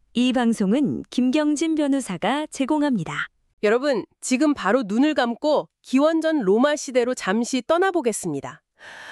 이 방송은 김경진 변호사가 제공합니다. 여러분, 지금 바로 눈을 감고 기원전 로마 시대로 잠시 떠나보겠습니다.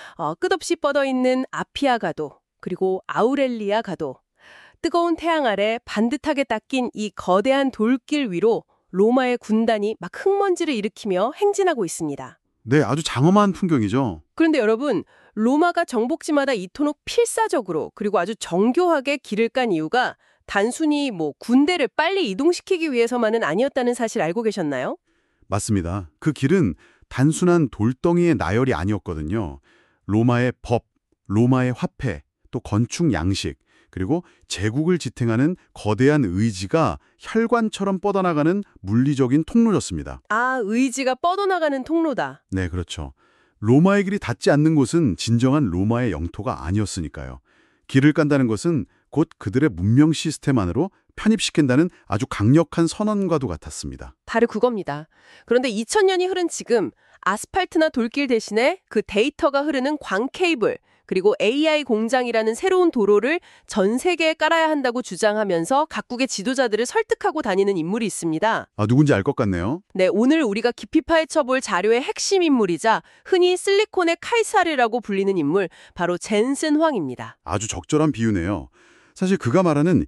끝없이 뻗어있는 아피아 가도, 그리고 아우렐리아 가도, 뜨거운 태양 아래 반듯하게 닦인 이 거대한 돌길 위로 로마의 군단이 막 흙먼지를 일으키며 행진하고 있습니다. 네, 아주 장엄한 풍경이죠. 그런데 여러분, 로마가 정복지마다 이토록 필사적으로 그리고 아주 정교하게 길을 깐 이유가 단순히 군대를 빨리 이동시키기 위해서만은 아니었다는 사실 알고 계셨나요? 맞습니다. 그 길은 단순한 돌덩이의 나열이 아니었거든요. 로마의 법, 로마의 화폐, 또 건축 양식, 그리고 제국을 지탱하는 거대한 의지가 혈관처럼 뻗어나가는 물리적인 통로였습니다. 아, 의지가 뻗어나가는 통로다. 네, 그렇죠. 로마의 길이 닿지 않는 곳은 진정한 로마의 영토가 아니었으니까요. 길을 깐다는 것은 곧 그들의 문명 시스템 안으로 편입시킨다는 아주 강력한 선언과도 같았습니다. 바로 그겁니다. 그런데 2000년이 흐른 지금 아스팔트나 돌길 대신에 그 데이터가 흐르는 광 케이블, 그리고 AI 공장이라는 새로운 도로를 전 세계에 깔아야 한다고 주장하면서 각국의 지도자들을 설득하고 다니는 인물이 있습니다. 아, 누군지 알 것 같네요. 네, 오늘 우리가 깊이 파헤쳐볼 자료의 핵심 인물이자 흔히 실리콘의 카이사르라고 불리는 인물, 바로 젠슨 황입니다. 아주 적절한 비유네요. 사실 그가 말하는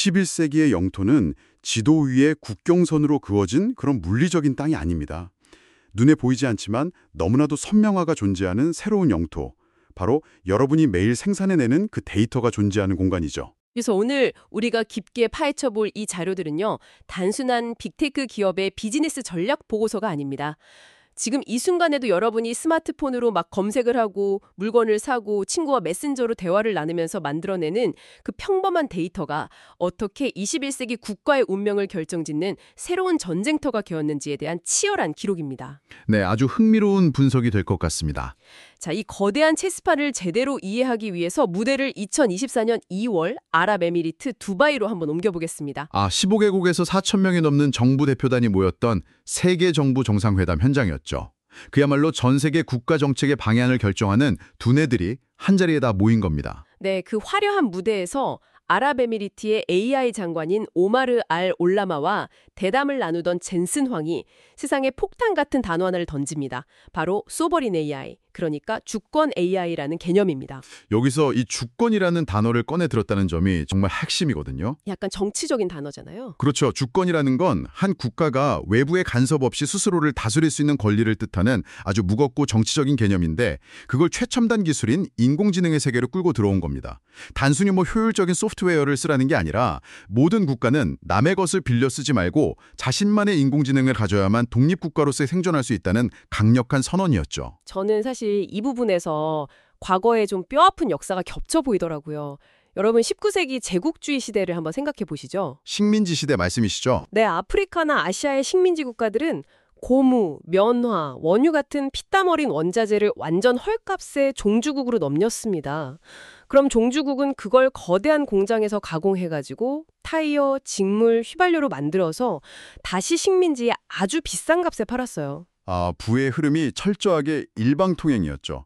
21세기의 영토는 지도 위에 국경선으로 그어진 그런 물리적인 땅이 아닙니다. 눈에 보이지 않지만 너무나도 선명화가 존재하는 새로운 영토, 바로 여러분이 매일 생산해내는 그 데이터가 존재하는 공간이죠. 그래서 오늘 우리가 깊게 파헤쳐볼 이 자료들은요, 단순한 빅테크 기업의 비즈니스 전략 보고서가 아닙니다. 지금 이 순간에도 여러분이 스마트폰으로 막 검색을 하고 물건을 사고 친구와 메신저로 대화를 나누면서 만들어내는 그 평범한 데이터가 어떻게 21세기 국가의 운명을 결정짓는 새로운 전쟁터가 되었는지에 대한 치열한 기록입니다. 네, 아주 흥미로운 분석이 될 것 같습니다. 자, 이 거대한 체스판을 제대로 이해하기 위해서 무대를 2024년 2월 아랍에미리트 두바이로 한번 옮겨보겠습니다. 15개국에서 4,000명이 넘는 정부 대표단이 모였던 세계 정부 정상회담 현장이었죠. 그야말로 전 세계 국가 정책의 방향을 결정하는 두뇌들이 한자리에 다 모인 겁니다. 네, 그 화려한 무대에서 아랍에미리트의 AI 장관인 오마르 알 올라마와 대담을 나누던 젠슨 황이 세상에 폭탄 같은 단어 하나를 던집니다. 바로 소버린 AI, 그러니까 주권 AI라는 개념입니다. 여기서 이 주권이라는 단어를 꺼내 들었다는 점이 정말 핵심이거든요. 약간 정치적인 단어잖아요. 그렇죠. 주권이라는 건 한 국가가 외부의 간섭 없이 스스로를 다스릴 수 있는 권리를 뜻하는 아주 무겁고 정치적인 개념인데 그걸 최첨단 기술인 인공지능의 세계로 끌고 들어온 겁니다. 단순히 효율적인 소프트웨어를 쓰라는 게 아니라 모든 국가는 남의 것을 빌려 쓰지 말고 자신만의 인공지능을 가져야만 독립국가로서 생존할 수 있다는 강력한 선언이었죠. 저는 사실 이 부분에서 과거에 좀 뼈아픈 역사가 겹쳐 보이더라고요. 여러분 19세기 제국주의 시대를 한번 생각해 보시죠. 식민지 시대 말씀이시죠? 네, 아프리카나 아시아의 식민지 국가들은 고무, 면화, 원유 같은 피땀 어린 원자재를 완전 헐값에 종주국으로 넘겼습니다. 그럼 종주국은 그걸 거대한 공장에서 가공해가지고 타이어, 직물, 휘발유로 만들어서 다시 식민지에 아주 비싼 값에 팔았어요. 부의 흐름이 철저하게 일방통행이었죠.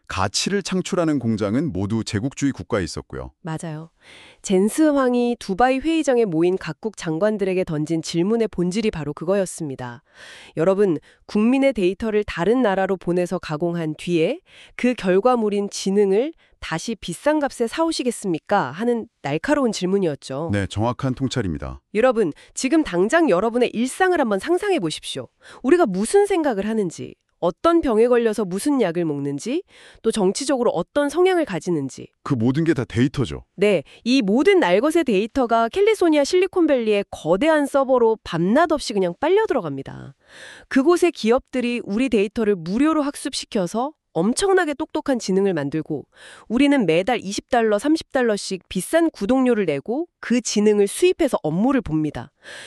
가치를 창출하는 공장은 모두 제국주의 국가에 있었고요. 맞아요. 젠스 황이 두바이 회의장에 모인 각국 장관들에게 던진 질문의 본질이 바로 그거였습니다. 여러분, 국민의 데이터를 다른 나라로 보내서 가공한 뒤에 그 결과물인 지능을 다시 비싼 값에 사오시겠습니까? 하는 날카로운 질문이었죠. 네, 정확한 통찰입니다. 여러분, 지금 당장 여러분의 일상을 한번 상상해 보십시오. 우리가 무슨 생각을 하는지, 어떤 병에 걸려서 무슨 약을 먹는지, 또 정치적으로 어떤 성향을 가지는지. 그 모든 게 다 데이터죠. 네, 이 모든 날것의 데이터가 캘리포니아 실리콘밸리의 거대한 서버로 밤낮 없이 그냥 빨려 들어갑니다. 그곳의 기업들이 우리 데이터를 무료로 학습시켜서 엄청나게 똑똑한 지능을 만들고 우리는 매달 $20, $30씩 비싼 구독료를 내고 그 지능을 수입해서 업무를 봅니다.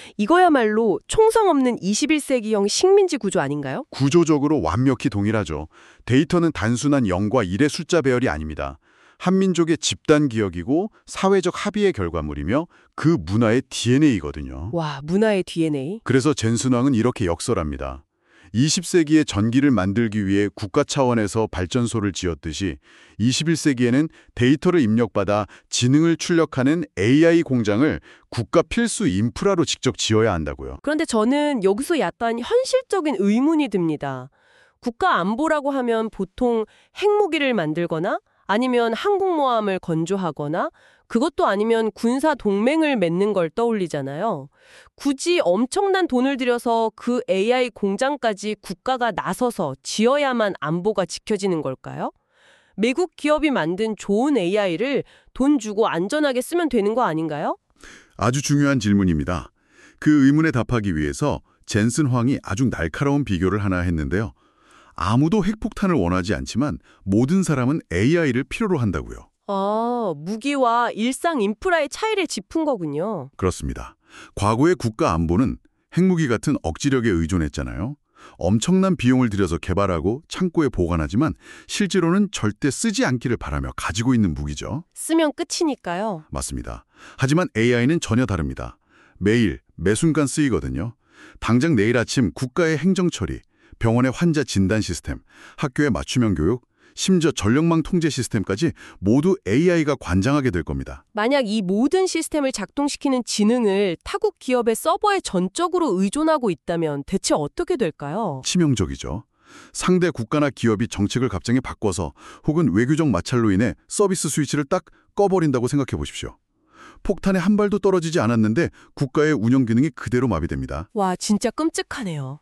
이거야말로 총성 없는 21세기형 식민지 구조 아닌가요? 구조적으로 완벽히 동일하죠. 데이터는 단순한 0과 1의 숫자 배열이 아닙니다. 한민족의 집단 기억이고 사회적 합의의 결과물이며 그 문화의 DNA거든요. 와, 문화의 DNA? 그래서 젠슨 황은 이렇게 역설합니다. 20세기에 전기를 만들기 위해 국가 차원에서 발전소를 지었듯이 21세기에는 데이터를 입력받아 지능을 출력하는 AI 공장을 국가 필수 인프라로 직접 지어야 한다고요. 그런데 저는 여기서 약간 현실적인 의문이 듭니다. 국가 안보라고 하면 보통 핵무기를 만들거나 아니면 항공모함을 건조하거나 그것도 아니면 군사 동맹을 맺는 걸 떠올리잖아요. 굳이 엄청난 돈을 들여서 그 AI 공장까지 국가가 나서서 지어야만 안보가 지켜지는 걸까요? 미국 기업이 만든 좋은 AI를 돈 주고 안전하게 쓰면 되는 거 아닌가요? 아주 중요한 질문입니다. 그 의문에 답하기 위해서 젠슨 황이 아주 날카로운 비교를 하나 했는데요. 아무도 핵폭탄을 원하지 않지만 모든 사람은 AI를 필요로 한다고요. 아, 무기와 일상 인프라의 차이를 짚은 거군요. 그렇습니다. 과거의 국가 안보는 핵무기 같은 억지력에 의존했잖아요. 엄청난 비용을 들여서 개발하고 창고에 보관하지만 실제로는 절대 쓰지 않기를 바라며 가지고 있는 무기죠. 쓰면 끝이니까요. 맞습니다. 하지만 AI는 전혀 다릅니다. 매일, 매 순간 쓰이거든요. 당장 내일 아침 국가의 행정 처리, 병원의 환자 진단 시스템, 학교의 맞춤형 교육, 심지어 전력망 통제 시스템까지 모두 AI가 관장하게 될 겁니다. 만약 이 모든 시스템을 작동시키는 지능을 타국 기업의 서버에 전적으로 의존하고 있다면 대체 어떻게 될까요? 치명적이죠. 상대 국가나 기업이 정책을 갑자기 바꿔서 혹은 외교적 마찰로 인해 서비스 스위치를 딱 꺼버린다고 생각해 보십시오. 폭탄에 한 발도 떨어지지 않았는데 국가의 운영 기능이 그대로 마비됩니다. 와, 진짜 끔찍하네요.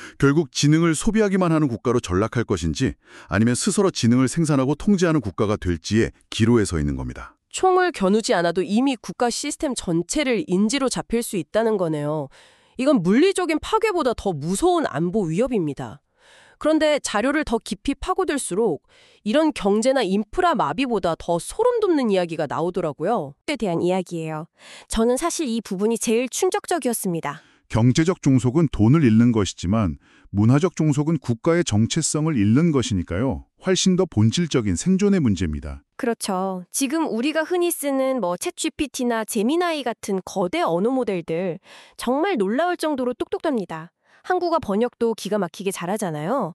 결국 지능을 소비하기만 하는 국가로 전락할 것인지 아니면 스스로 지능을 생산하고 통제하는 국가가 될지에 기로에 서 있는 겁니다. 총을 겨누지 않아도 이미 국가 시스템 전체를 인지로 잡힐 수 있다는 거네요. 이건 물리적인 파괴보다 더 무서운 안보 위협입니다. 그런데 자료를 더 깊이 파고들수록 이런 경제나 인프라 마비보다 더 소름 돋는 이야기가 나오더라고요. 에 대한 이야기예요. 저는 사실 이 부분이 제일 충격적이었습니다. 경제적 종속은 돈을 잃는 것이지만 문화적 종속은 국가의 정체성을 잃는 것이니까요. 훨씬 더 본질적인 생존의 문제입니다. 그렇죠. 지금 우리가 흔히 쓰는 챗GPT나 제미나이 같은 거대 언어 모델들 정말 놀라울 정도로 똑똑합니다. 한국어 번역도 기가 막히게 잘하잖아요.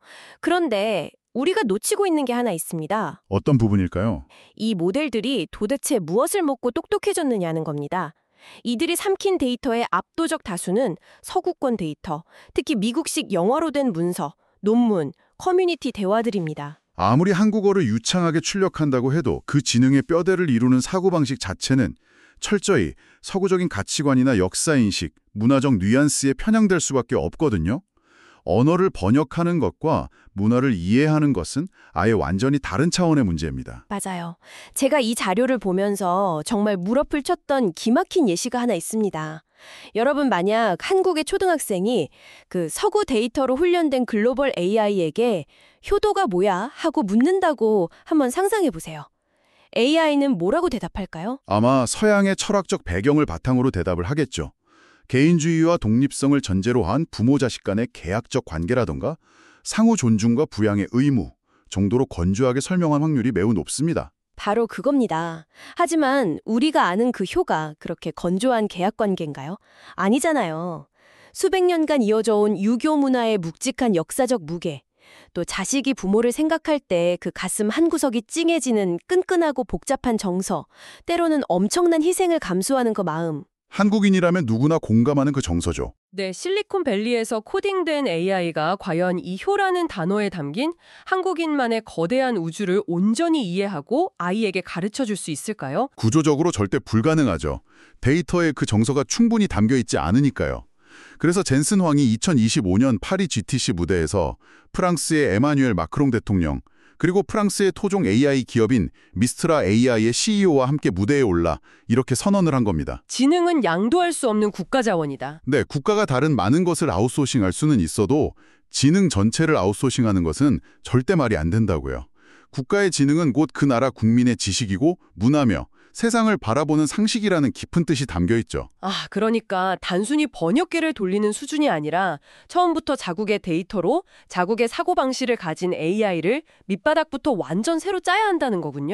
그런데 우리가 놓치고 있는 게 하나 있습니다. 어떤 부분일까요? 이 모델들이 도대체 무엇을 먹고 똑똑해졌느냐는 겁니다. 이들이 삼킨 데이터의 압도적 다수는 서구권 데이터, 특히 미국식 영어로 된 문서, 논문, 커뮤니티 대화들입니다. 아무리 한국어를 유창하게 출력한다고 해도 그 지능의 뼈대를 이루는 사고방식 자체는 철저히 서구적인 가치관이나 역사인식, 문화적 뉘앙스에 편향될 수밖에 없거든요. 언어를 번역하는 것과 문화를 이해하는 것은 아예 완전히 다른 차원의 문제입니다. 맞아요. 제가 이 자료를 보면서 정말 무릎을 쳤던 기막힌 예시가 하나 있습니다. 여러분 만약 한국의 초등학생이 그 서구 데이터로 훈련된 글로벌 AI에게 효도가 뭐야? 하고 묻는다고 한번 상상해 보세요. AI는 뭐라고 대답할까요? 아마 서양의 철학적 배경을 바탕으로 대답을 하겠죠. 개인주의와 독립성을 전제로 한 부모 자식 간의 계약적 관계라던가 상호 존중과 부양의 의무 정도로 건조하게 설명한 확률이 매우 높습니다. 바로 그겁니다. 하지만 우리가 아는 그 효가 그렇게 건조한 계약 관계인가요? 아니잖아요. 수백 년간 이어져 온 유교 문화의 묵직한 역사적 무게, 또 자식이 부모를 생각할 때 그 가슴 한구석이 찡해지는 끈끈하고 복잡한 정서, 때로는 엄청난 희생을 감수하는 그 마음. 한국인이라면 누구나 공감하는 그 정서죠. 네, 실리콘밸리에서 코딩된 AI가 과연 이 효라는 단어에 담긴 한국인만의 거대한 우주를 온전히 이해하고 아이에게 가르쳐 줄 수 있을까요? 구조적으로 절대 불가능하죠. 데이터에 그 정서가 충분히 담겨 있지 않으니까요. 그래서 젠슨 황이 2025년 파리 GTC 무대에서 프랑스의 에마뉴엘 마크롱 대통령 그리고 프랑스의 토종 AI 기업인 미스트라 AI의 CEO와 함께 무대에 올라 이렇게 선언을 한 겁니다. 지능은 양도할 수 없는 국가 자원이다. 네, 국가가 다른 많은 것을 아웃소싱할 수는 있어도 지능 전체를 아웃소싱하는 것은 절대 말이 안 된다고요. 국가의 지능은 곧 그 나라 국민의 지식이고 문화며 세상을 바라보는 상식이라는 깊은 뜻이 담겨 있죠. 아, 그러니까 단순히 번역기를 돌리는 수준이 아니라 처음부터 자국의 데이터로 자국의 사고방식을 가진 AI를 밑바닥부터 완전 새로 짜야 한다는 거군요.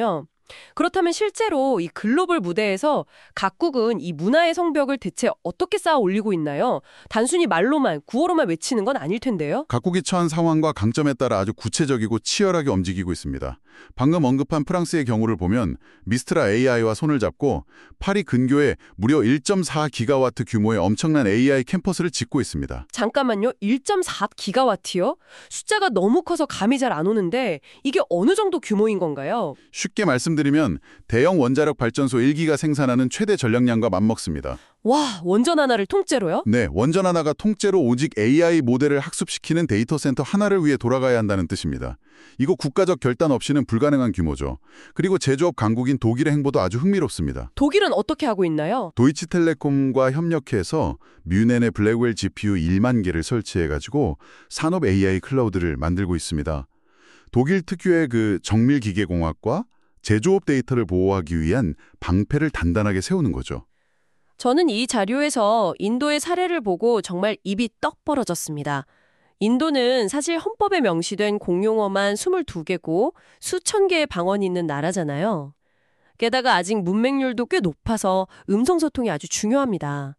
그렇다면 실제로 이 글로벌 무대에서 각국은 이 문화의 성벽을 대체 어떻게 쌓아 올리고 있나요? 단순히 말로만, 구호로만 외치는 건 아닐 텐데요. 각국이 처한 상황과 강점에 따라 아주 구체적이고 치열하게 움직이고 있습니다. 방금 언급한 프랑스의 경우를 보면 미스트라 AI와 손을 잡고 파리 근교에 무려 1.4기가와트 규모의 엄청난 AI 캠퍼스를 짓고 있습니다. 잠깐만요. 1.4기가와트요? 숫자가 너무 커서 감이 잘 안 오는데 이게 어느 정도 규모인 건가요? 쉽게 말씀드리면 대형 원자력 발전소 1기가 생산하는 최대 전력량과 맞먹습니다. 와, 원전 하나를 통째로요? 네, 원전 하나가 통째로 오직 AI 모델을 학습시키는 데이터 센터 하나를 위해 돌아가야 한다는 뜻입니다. 이거 국가적 결단 없이는 불가능한 규모죠. 그리고 제조업 강국인 독일의 행보도 아주 흥미롭습니다. 독일은 어떻게 하고 있나요? 도이치텔레콤과 협력해서 뮌헨의 블랙웰 GPU 1만 개를 설치해가지고 산업 AI 클라우드를 만들고 있습니다. 독일 특유의 그 정밀기계공학과 제조업 데이터를 보호하기 위한 방패를 단단하게 세우는 거죠. 저는 이 자료에서 인도의 사례를 보고 정말 입이 떡 벌어졌습니다. 인도는 사실 헌법에 명시된 공용어만 22개고 수천 개의 방언이 있는 나라잖아요. 게다가 아직 문맹률도 꽤 높아서 음성소통이 아주 중요합니다.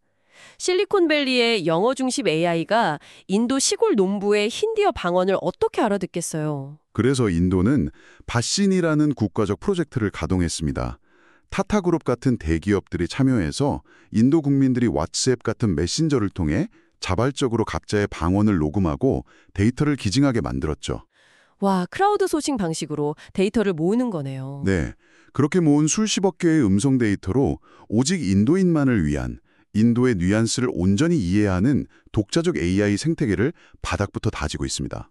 실리콘밸리의 영어 중심 AI가 인도 시골 농부의 힌디어 방언을 어떻게 알아듣겠어요? 그래서 인도는 바신이라는 국가적 프로젝트를 가동했습니다. 타타그룹 같은 대기업들이 참여해서 인도 국민들이 왓츠앱 같은 메신저를 통해 자발적으로 각자의 방언을 녹음하고 데이터를 기증하게 만들었죠. 와, 크라우드 소싱 방식으로 데이터를 모으는 거네요. 네, 그렇게 모은 수십억 개의 음성 데이터로 오직 인도인만을 위한 인도의 뉘앙스를 온전히 이해하는 독자적 AI 생태계를 바닥부터 다지고 있습니다.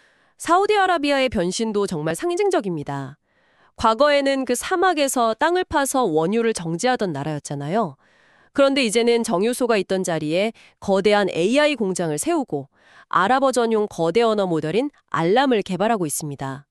사우디아라비아의 변신도 정말 상징적입니다. 과거에는 그 사막에서 땅을 파서 원유를 정제하던 나라였잖아요. 그런데 이제는 정유소가 있던 자리에 거대한 AI 공장을 세우고 아랍어 전용 거대 언어 모델인 알람을 개발하고 있습니다.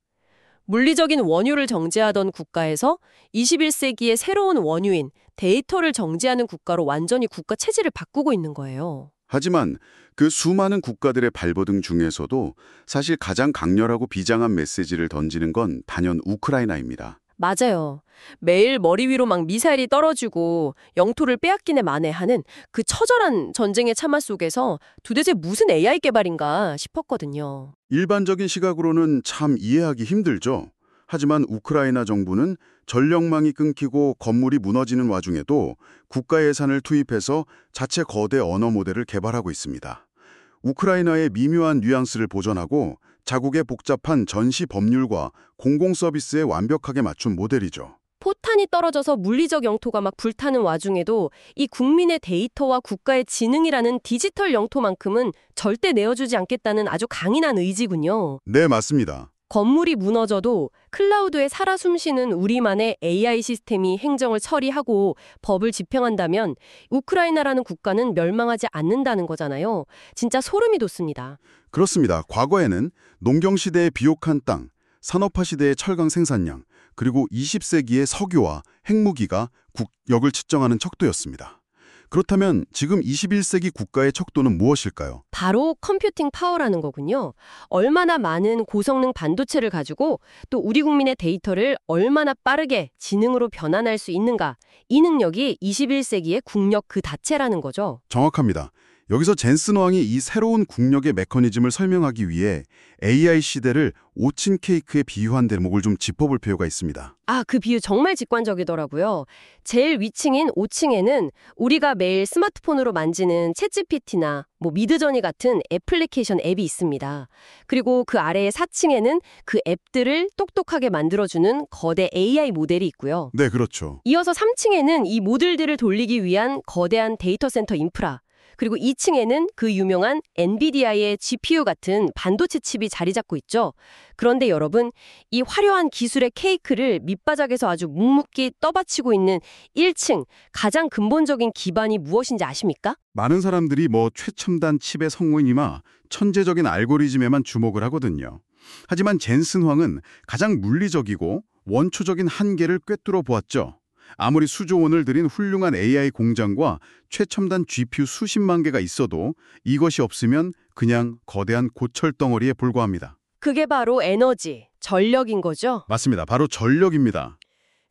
물리적인 원유를 정제하던 국가에서 21세기의 새로운 원유인 데이터를 정제하는 국가로 완전히 국가 체질을 바꾸고 있는 거예요. 하지만 그 수많은 국가들의 발버둥 중에서도 사실 가장 강렬하고 비장한 메시지를 던지는 건 단연 우크라이나입니다. 맞아요. 매일 머리 위로 막 미사일이 떨어지고 영토를 빼앗기네 만에하는 그 처절한 전쟁의 참화 속에서 도대체 무슨 AI 개발인가 싶었거든요. 일반적인 시각으로는 참 이해하기 힘들죠. 하지만 우크라이나 정부는 전력망이 끊기고 건물이 무너지는 와중에도 국가 예산을 투입해서 자체 거대 언어 모델을 개발하고 있습니다. 우크라이나의 미묘한 뉘앙스를 보존하고 자국의 복잡한 전시 법률과 공공 서비스에 완벽하게 맞춘 모델이죠. 포탄이 떨어져서 물리적 영토가 막 불타는 와중에도 이 국민의 데이터와 국가의 지능이라는 디지털 영토만큼은 절대 내어주지 않겠다는 아주 강인한 의지군요. 네, 맞습니다. 건물이 무너져도 클라우드에 살아 숨쉬는 우리만의 AI 시스템이 행정을 처리하고 법을 집행한다면 우크라이나라는 국가는 멸망하지 않는다는 거잖아요. 진짜 소름이 돋습니다. 그렇습니다. 과거에는 농경시대의 비옥한 땅, 산업화 시대의 철강 생산량, 그리고 20세기의 석유와 핵무기가 국력을 측정하는 척도였습니다. 그렇다면 지금 21세기 국가의 척도는 무엇일까요? 바로 컴퓨팅 파워라는 거군요. 얼마나 많은 고성능 반도체를 가지고 또 우리 국민의 데이터를 얼마나 빠르게 지능으로 변환할 수 있는가. 이 능력이 21세기의 국력 그 자체라는 거죠. 정확합니다. 여기서 젠슨 왕이 이 새로운 국력의 메커니즘을 설명하기 위해 AI 시대를 5층 케이크에 비유한 대목을 좀 짚어볼 필요가 있습니다. 아, 그 비유 정말 직관적이더라고요. 제일 위층인 5층에는 우리가 매일 스마트폰으로 만지는 챗GPT나 미드저니 같은 애플리케이션 앱이 있습니다. 그리고 그 아래의 4층에는 그 앱들을 똑똑하게 만들어주는 거대 AI 모델이 있고요. 네, 그렇죠. 이어서 3층에는 이 모듈들을 돌리기 위한 거대한 데이터 센터 인프라, 그리고 2층에는 그 유명한 엔비디아의 GPU 같은 반도체 칩이 자리 잡고 있죠. 그런데 여러분, 이 화려한 기술의 케이크를 밑바닥에서 아주 묵묵히 떠받치고 있는 1층, 가장 근본적인 기반이 무엇인지 아십니까? 많은 사람들이 최첨단 칩의 성능이나 천재적인 알고리즘에만 주목을 하거든요. 하지만 젠슨 황은 가장 물리적이고 원초적인 한계를 꿰뚫어 보았죠. 아무리 수조 원을 들인 훌륭한 AI 공장과 최첨단 GPU 수십만 개가 있어도 이것이 없으면 그냥 거대한 고철 덩어리에 불과합니다. 그게 바로 에너지, 전력인 거죠. 맞습니다. 바로 전력입니다.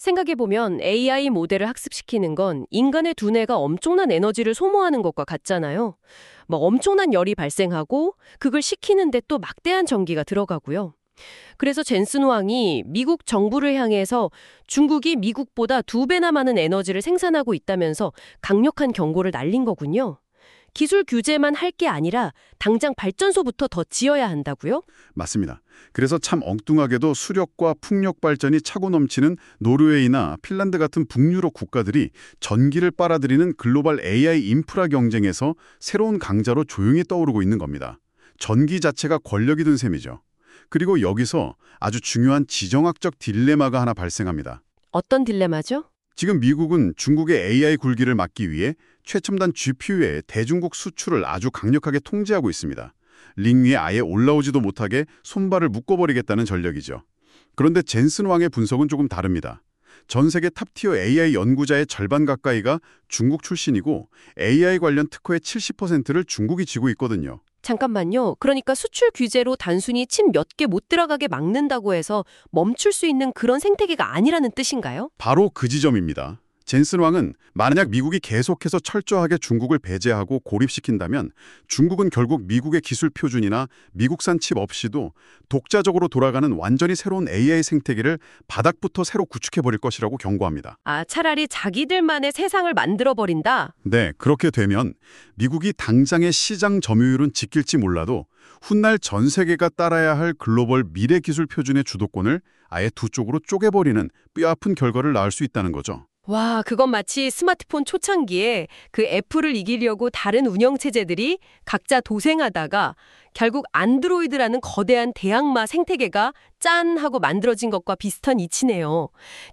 생각해보면 AI 모델을 학습시키는 건 인간의 두뇌가 엄청난 에너지를 소모하는 것과 같잖아요. 뭐 엄청난 열이 발생하고 그걸 식히는데 또 막대한 전기가 들어가고요. 그래서 젠슨 황이 미국 정부를 향해서 중국이 미국보다 2배나 많은 에너지를 생산하고 있다면서 강력한 경고를 날린 거군요. 기술 규제만 할 게 아니라 당장 발전소부터 더 지어야 한다고요? 맞습니다. 그래서 참 엉뚱하게도 수력과 풍력 발전이 차고 넘치는 노르웨이나 핀란드 같은 북유럽 국가들이 전기를 빨아들이는 글로벌 AI 인프라 경쟁에서 새로운 강자로 조용히 떠오르고 있는 겁니다. 전기 자체가 권력이 든 셈이죠. 그리고 여기서 아주 중요한 지정학적 딜레마가 하나 발생합니다. 어떤 딜레마죠? 지금 미국은 중국의 AI 굴기를 막기 위해 최첨단 GPU의 대중국 수출을 아주 강력하게 통제하고 있습니다. 링 위에 아예 올라오지도 못하게 손발을 묶어버리겠다는 전략이죠. 그런데 젠슨 황의 분석은 조금 다릅니다. 전 세계 탑티어 AI 연구자의 절반 가까이가 중국 출신이고 AI 관련 특허의 70%를 중국이 쥐고 있거든요. 잠깐만요. 그러니까 수출 규제로 단순히 칩 몇 개 못 들어가게 막는다고 해서 멈출 수 있는 그런 생태계가 아니라는 뜻인가요? 바로 그 지점입니다. 젠슨 황은 만약 미국이 계속해서 철저하게 중국을 배제하고 고립시킨다면 중국은 결국 미국의 기술 표준이나 미국산 칩 없이도 독자적으로 돌아가는 완전히 새로운 AI 생태계를 바닥부터 새로 구축해버릴 것이라고 경고합니다. 아, 차라리 자기들만의 세상을 만들어버린다? 네, 그렇게 되면 미국이 당장의 시장 점유율은 지킬지 몰라도 훗날 전 세계가 따라야 할 글로벌 미래 기술 표준의 주도권을 아예 두 쪽으로 쪼개버리는 뼈아픈 결과를 낳을 수 있다는 거죠. 와, 그건 마치 스마트폰 초창기에 그 애플을 이기려고 다른 운영체제들이 각자 도생하다가 결국 안드로이드라는 거대한 대악마 생태계가 짠 하고 만들어진 것과 비슷한 이치네요.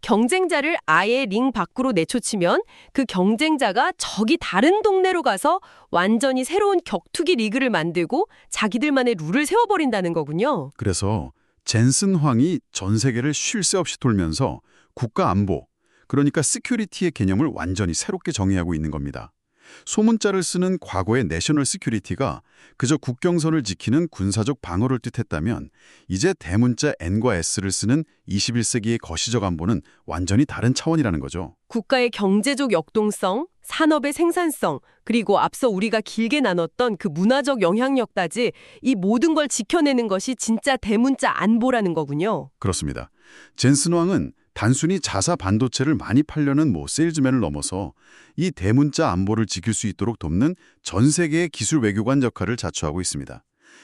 경쟁자를 아예 링 밖으로 내쫓으면 그 경쟁자가 저기 다른 동네로 가서 완전히 새로운 격투기 리그를 만들고 자기들만의 룰을 세워버린다는 거군요. 그래서 젠슨 황이 전 세계를 쉴 새 없이 돌면서 국가 안보, 그러니까 시큐리티의 개념을 완전히 새롭게 정의하고 있는 겁니다. 소문자를 쓰는 과거의 내셔널 시큐리티가 그저 국경선을 지키는 군사적 방어를 뜻했다면 이제 대문자 N과 S를 쓰는 21세기의 거시적 안보는 완전히 다른 차원이라는 거죠. 국가의 경제적 역동성, 산업의 생산성, 그리고 앞서 우리가 길게 나눴던 그 문화적 영향력까지 이 모든 걸 지켜내는 것이 진짜 대문자 안보라는 거군요. 그렇습니다. 젠슨 황은 단순히 자사 반도체를 많이 팔려는 세일즈맨을 넘어서 이 대문자 안보를 지킬 수 있도록 돕는 전 세계의 기술 외교관 역할을 자처하고 있습니다.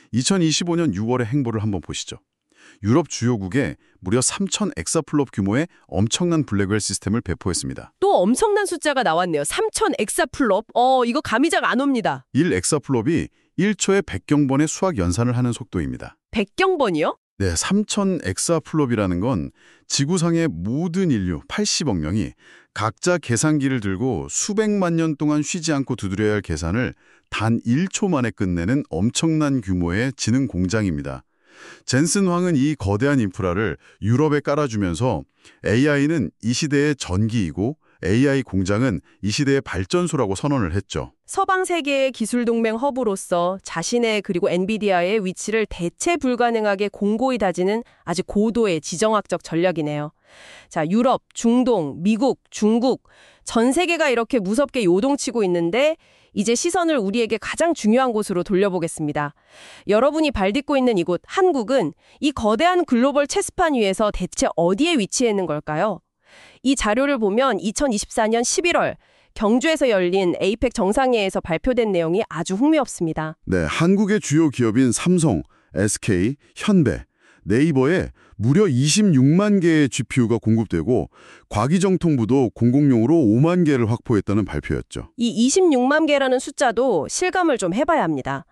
2025년 6월의 행보를 한번 보시죠. 유럽 주요국에 무려 3,000 엑사플롭 규모의 엄청난 블랙웰 시스템을 배포했습니다. 또 엄청난 숫자가 나왔네요. 3,000 엑사플롭. 이거 감이 잘 안 옵니다. 1 엑사플롭이 1초에 100경번의 수학 연산을 하는 속도입니다. 100경번이요? 네, 3,000 엑사플롭이라는 건 지구상의 모든 인류 80억 명이 각자 계산기를 들고 수백만 년 동안 쉬지 않고 두드려야 할 계산을 단 1초 만에 끝내는 엄청난 규모의 지능 공장입니다. 젠슨 황은 이 거대한 인프라를 유럽에 깔아주면서 AI는 이 시대의 전기이고 AI 공장은 이 시대의 발전소라고 선언을 했죠. 서방 세계의 기술 동맹 허브로서 자신의 그리고 엔비디아의 위치를 대체 불가능하게 공고히 다지는 아주 고도의 지정학적 전략이네요. 자, 유럽, 중동, 미국, 중국, 전 세계가 이렇게 무섭게 요동치고 있는데 이제 시선을 우리에게 가장 중요한 곳으로 돌려보겠습니다. 여러분이 발딛고 있는 이곳 한국은 이 거대한 글로벌 체스판 위에서 대체 어디에 위치해 있는 걸까요? 이 자료를 보면 2024년 11월 경주에서 열린 에이펙 정상회의에서 발표된 내용이 아주 흥미롭습니다. 네, 한국의 주요 기업인 삼성, SK, 현대, 네이버에 무려 26만 개의 GPU가 공급되고 과기정통부도 공공용으로 5만 개를 확보했다는 발표였죠. 이 26만 개라는 숫자도 실감을 좀 해봐야 합니다.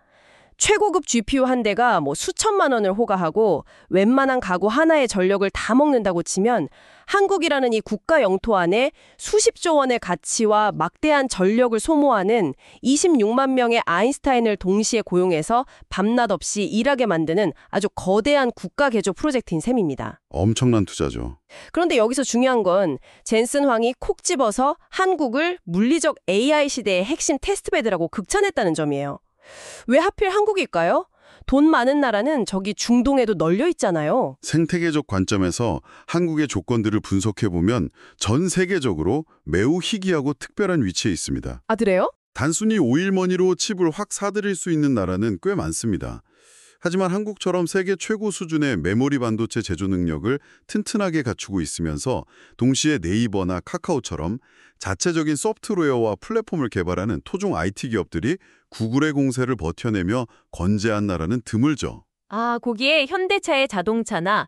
최고급 GPU 한 대가 수천만 원을 호가하고 웬만한 가구 하나의 전력을 다 먹는다고 치면 한국이라는 이 국가 영토 안에 수십조 원의 가치와 막대한 전력을 소모하는 26만 명의 아인슈타인을 동시에 고용해서 밤낮 없이 일하게 만드는 아주 거대한 국가 개조 프로젝트인 셈입니다. 엄청난 투자죠. 그런데 여기서 중요한 건 젠슨 황이 콕 집어서 한국을 물리적 AI 시대의 핵심 테스트베드라고 극찬했다는 점이에요. 왜 하필 한국일까요? 돈 많은 나라는 저기 중동에도 널려 있잖아요. 생태계적 관점에서 한국의 조건들을 분석해보면 전 세계적으로 매우 희귀하고 특별한 위치에 있습니다. 아, 그래요? 단순히 오일머니로 칩을 확 사들일 수 있는 나라는 꽤 많습니다. 하지만 한국처럼 세계 최고 수준의 메모리 반도체 제조 능력을 튼튼하게 갖추고 있으면서 동시에 네이버나 카카오처럼 자체적인 소프트웨어와 플랫폼을 개발하는 토종 IT 기업들이 구글의 공세를 버텨내며 건재한 나라는 드물죠. 아, 거기에 현대차의 자동차나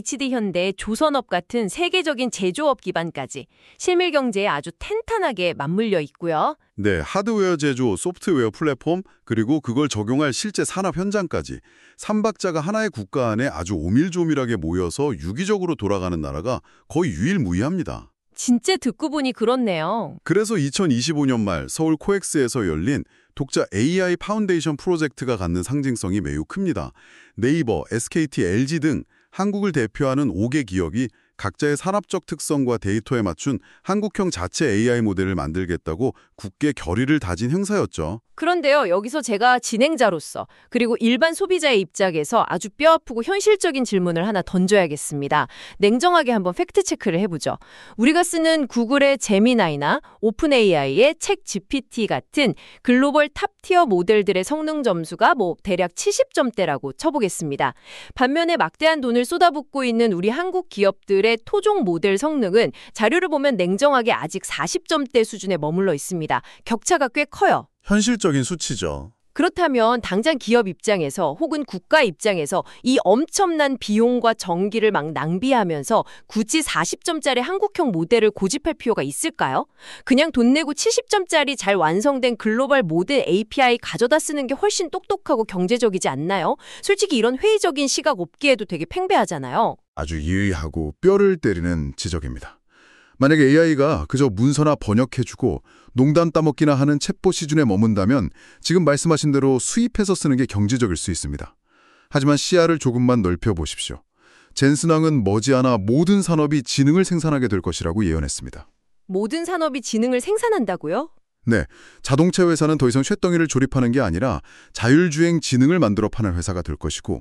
HD현대, 조선업 같은 세계적인 제조업 기반까지 실밀 경제에 아주 탄탄하게 맞물려 있고요. 네, 하드웨어 제조, 소프트웨어 플랫폼, 그리고 그걸 적용할 실제 산업 현장까지 삼박자가 하나의 국가 안에 아주 오밀조밀하게 모여서 유기적으로 돌아가는 나라가 거의 유일무이합니다. 진짜 듣고 보니 그렇네요. 그래서 2025년 말 서울 코엑스에서 열린 독자 AI 파운데이션 프로젝트가 갖는 상징성이 매우 큽니다. 네이버, SKT, LG 등 한국을 대표하는 5개 기업이 각자의 산업적 특성과 데이터에 맞춘 한국형 자체 AI 모델을 만들겠다고 굳게 결의를 다진 행사였죠. 그런데요, 여기서 제가 진행자로서 그리고 일반 소비자의 입장에서 아주 뼈아프고 현실적인 질문을 하나 던져야겠습니다. 냉정하게 한번 팩트체크를 해보죠. 우리가 쓰는 구글의 제미나이나 오픈 AI의 책 GPT 같은 글로벌 탑티어 모델들의 성능 점수가 대략 70점대라고 쳐보겠습니다. 반면에 막대한 돈을 쏟아붓고 있는 우리 한국 기업들의 토종 모델 성능은 자료를 보면 냉정하게 아직 40점대 수준에 머물러 있습니다. 격차가 꽤 커요. 현실적인 수치죠. 그렇다면 당장 기업 입장에서 혹은 국가 입장에서 이 엄청난 비용과 전기를 막 낭비하면서 굳이 40점짜리 한국형 모델을 고집할 필요가 있을까요? 그냥 돈 내고 70점짜리 잘 완성된 글로벌 모델 API 가져다 쓰는 게 훨씬 똑똑하고 경제적이지 않나요? 솔직히 이런 회의적인 시각 없기에도 되게 팽배하잖아요. 아주 유의하고 뼈를 때리는 지적입니다. 만약에 AI가 그저 문서나 번역해주고 농담 따먹기나 하는 챗봇 시즌에 머문다면 지금 말씀하신 대로 수입해서 쓰는 게 경제적일 수 있습니다. 하지만 시야를 조금만 넓혀보십시오. 젠슨 황은 머지않아 모든 산업이 지능을 생산하게 될 것이라고 예언했습니다. 모든 산업이 지능을 생산한다고요? 네, 자동차 회사는 더 이상 쇳덩이를 조립하는 게 아니라 자율주행 지능을 만들어 파는 회사가 될 것이고,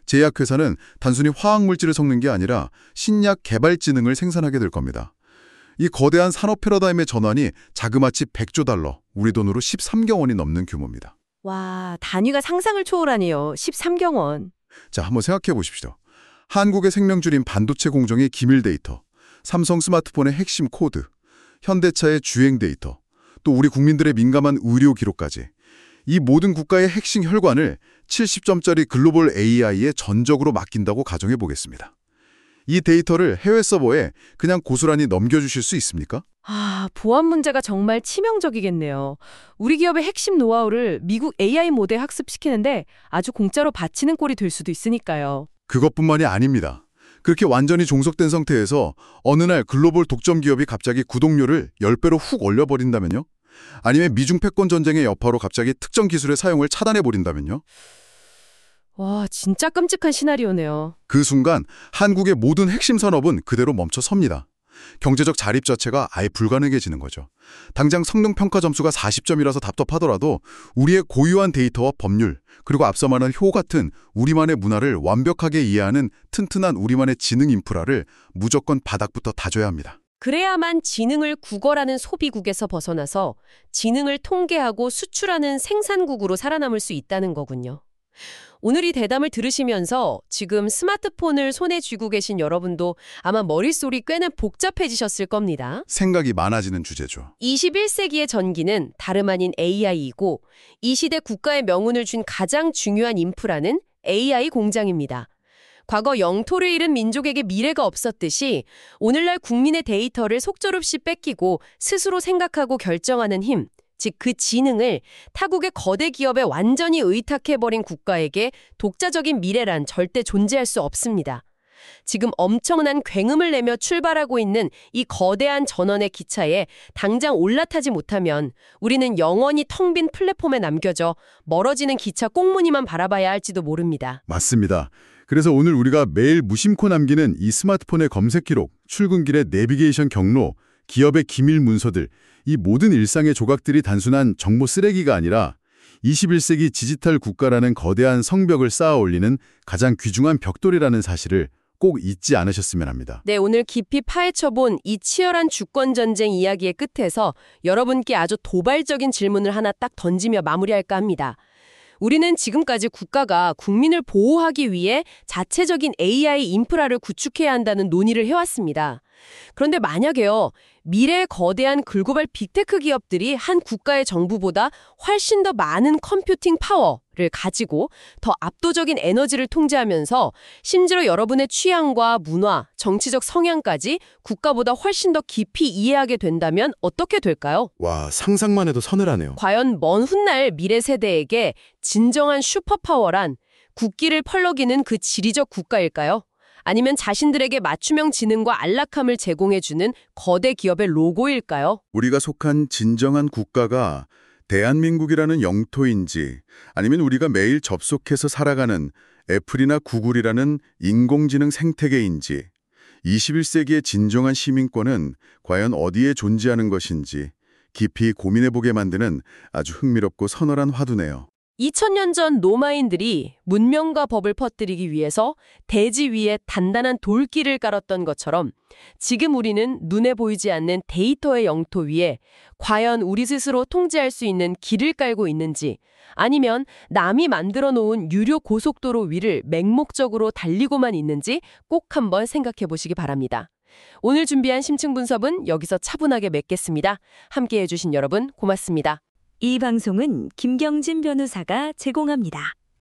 제약회사는 단순히 화학물질을 섞는 게 아니라 신약 개발 지능을 생산하게 될 겁니다. 이 거대한 산업 패러다임의 전환이 자그마치 100조 달러, 우리 돈으로 13경 원이 넘는 규모입니다. 와, 단위가 상상을 초월하네요. 13경 원. 자, 한번 생각해 보십시오. 한국의 생명줄인 반도체 공정의 기밀 데이터, 삼성 스마트폰의 핵심 코드, 현대차의 주행 데이터, 또 우리 국민들의 민감한 의료 기록까지 이 모든 국가의 핵심 혈관을 70점짜리 글로벌 AI에 전적으로 맡긴다고 가정해 보겠습니다. 이 데이터를 해외 서버에 그냥 고스란히 넘겨주실 수 있습니까? 아, 보안 문제가 정말 치명적이겠네요. 우리 기업의 핵심 노하우를 미국 AI 모델에 학습시키는데 아주 공짜로 바치는 꼴이 될 수도 있으니까요. 그것뿐만이 아닙니다. 그렇게 완전히 종속된 상태에서 어느 날 글로벌 독점 기업이 갑자기 구독료를 10배로 훅 올려버린다면요? 아니면 미중 패권 전쟁의 여파로 갑자기 특정 기술의 사용을 차단해버린다면요? 와, 진짜 끔찍한 시나리오네요. 그 순간 한국의 모든 핵심 산업은 그대로 멈춰 섭니다. 경제적 자립 자체가 아예 불가능해지는 거죠. 당장 성능평가 점수가 40점이라서 답답하더라도 우리의 고유한 데이터와 법률, 그리고 앞서 말한 효 같은 우리만의 문화를 완벽하게 이해하는 튼튼한 우리만의 지능 인프라를 무조건 바닥부터 다져야 합니다. 그래야만 지능을 구걸하는 소비국에서 벗어나서 지능을 통계하고 수출하는 생산국으로 살아남을 수 있다는 거군요. 오늘 이 대담을 들으시면서 지금 스마트폰을 손에 쥐고 계신 여러분도 아마 머릿속이 꽤나 복잡해지셨을 겁니다. 생각이 많아지는 주제죠. 21세기의 전기는 다름 아닌 AI이고 이 시대 국가의 명운을 준 가장 중요한 인프라는 AI 공장입니다. 과거 영토를 잃은 민족에게 미래가 없었듯이 오늘날 국민의 데이터를 속절없이 뺏기고 스스로 생각하고 결정하는 힘, 즉 그 지능을 타국의 거대 기업에 완전히 의탁해버린 국가에게 독자적인 미래란 절대 존재할 수 없습니다. 지금 엄청난 굉음을 내며 출발하고 있는 이 거대한 전원의 기차에 당장 올라타지 못하면 우리는 영원히 텅 빈 플랫폼에 남겨져 멀어지는 기차 꽁무니만 바라봐야 할지도 모릅니다. 맞습니다. 그래서 오늘 우리가 매일 무심코 남기는 이 스마트폰의 검색 기록, 출근길의 내비게이션 경로, 기업의 기밀 문서들, 이 모든 일상의 조각들이 단순한 정보 쓰레기가 아니라 21세기 디지털 국가라는 거대한 성벽을 쌓아 올리는 가장 귀중한 벽돌이라는 사실을 꼭 잊지 않으셨으면 합니다. 네, 오늘 깊이 파헤쳐본 이 치열한 주권전쟁 이야기의 끝에서 여러분께 아주 도발적인 질문을 하나 딱 던지며 마무리할까 합니다. 우리는 지금까지 국가가 국민을 보호하기 위해 자체적인 AI 인프라를 구축해야 한다는 논의를 해왔습니다. 그런데 만약에요, 미래의 거대한 글로벌 빅테크 기업들이 한 국가의 정부보다 훨씬 더 많은 컴퓨팅 파워를 가지고 더 압도적인 에너지를 통제하면서 심지어 여러분의 취향과 문화, 정치적 성향까지 국가보다 훨씬 더 깊이 이해하게 된다면 어떻게 될까요? 와, 상상만 해도 서늘하네요. 과연 먼 훗날 미래 세대에게 진정한 슈퍼파워란 국기를 펄럭이는 그 지리적 국가일까요? 아니면 자신들에게 맞춤형 지능과 안락함을 제공해주는 거대 기업의 로고일까요? 우리가 속한 진정한 국가가 대한민국이라는 영토인지 아니면 우리가 매일 접속해서 살아가는 애플이나 구글이라는 인공지능 생태계인지 21세기의 진정한 시민권은 과연 어디에 존재하는 것인지 깊이 고민해보게 만드는 아주 흥미롭고 서늘한 화두네요. 2000년 전 노마인들이 문명과 법을 퍼뜨리기 위해서 대지 위에 단단한 돌길을 깔았던 것처럼 지금 우리는 눈에 보이지 않는 데이터의 영토 위에 과연 우리 스스로 통제할 수 있는 길을 깔고 있는지 아니면 남이 만들어 놓은 유료 고속도로 위를 맹목적으로 달리고만 있는지 꼭 한번 생각해 보시기 바랍니다. 오늘 준비한 심층 분석은 여기서 차분하게 맺겠습니다. 함께해 주신 여러분 고맙습니다. 이 방송은 김경진 변호사가 제공합니다.